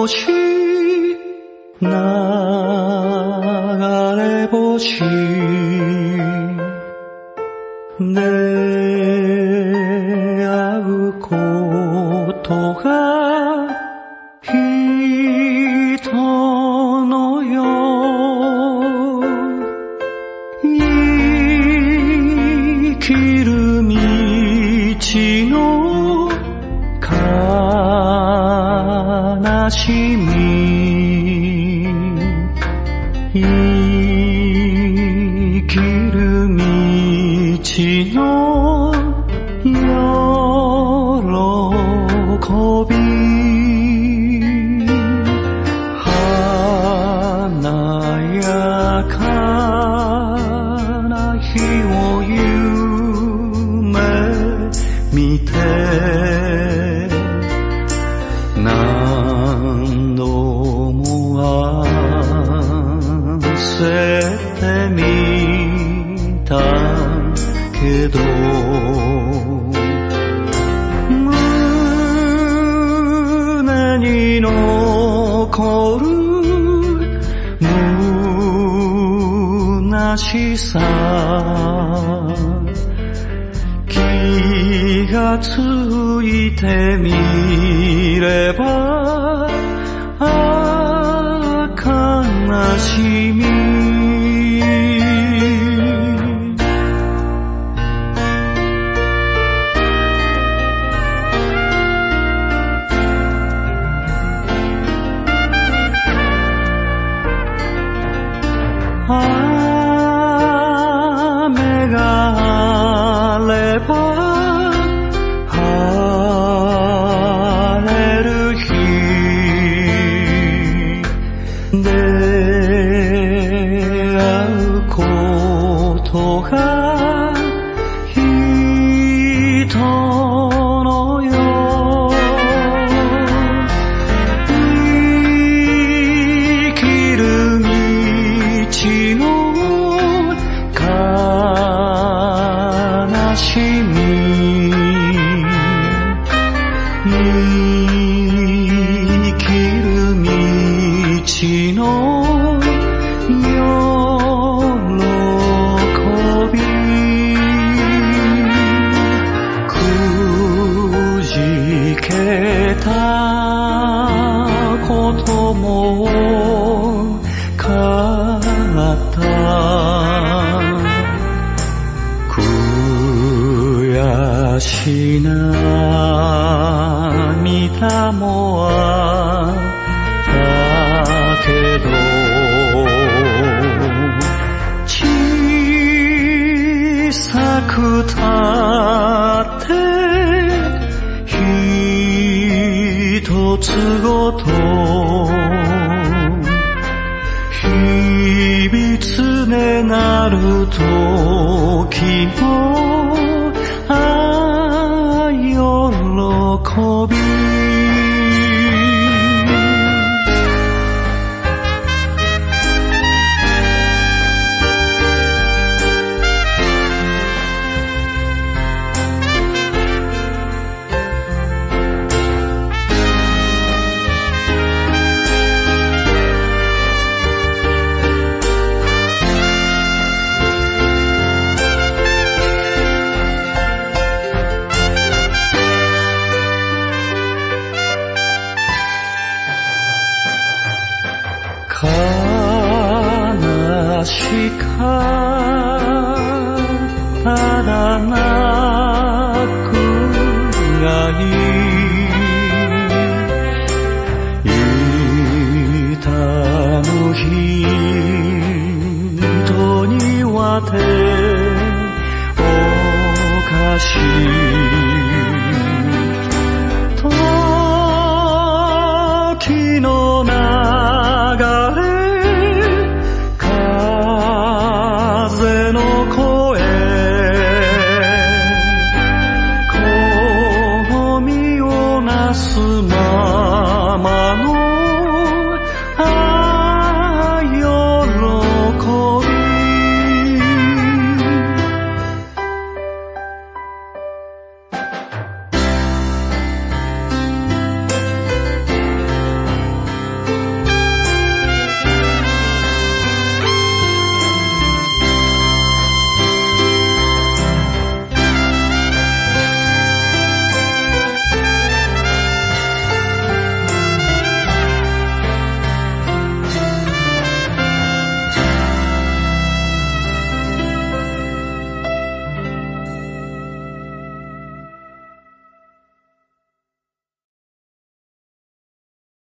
星流れ星出会うことが人のよ生きる道の悲しみ生きる道の喜び華やかな日を夢見て何度も焦ってみたけど胸に残る虚しさ気がついてみれば悲しみ雨があれば晴れる日出会うことが人のよ生きる道の悲しみ生きる道の喜びくじけたこともかった悔し涙もあったけど小さくたって一つごと響つねなる時の喜び悲しかただ泣くがいい痛む人には手おかしい時の中